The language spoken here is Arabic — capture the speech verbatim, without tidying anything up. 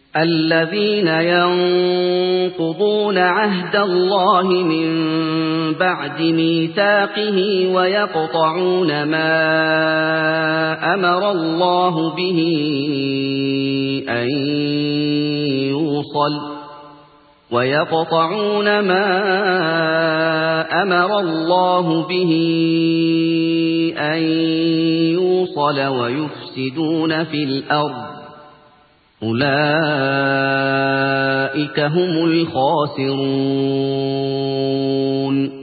الذين ينقضون عهد الله من بعد ميثاقه ويقطعون ما أمر الله به أن يوصل ويقطعون ما أمر الله به أن يوصل ويفسدون في الأرض أولئك هم الخاسرون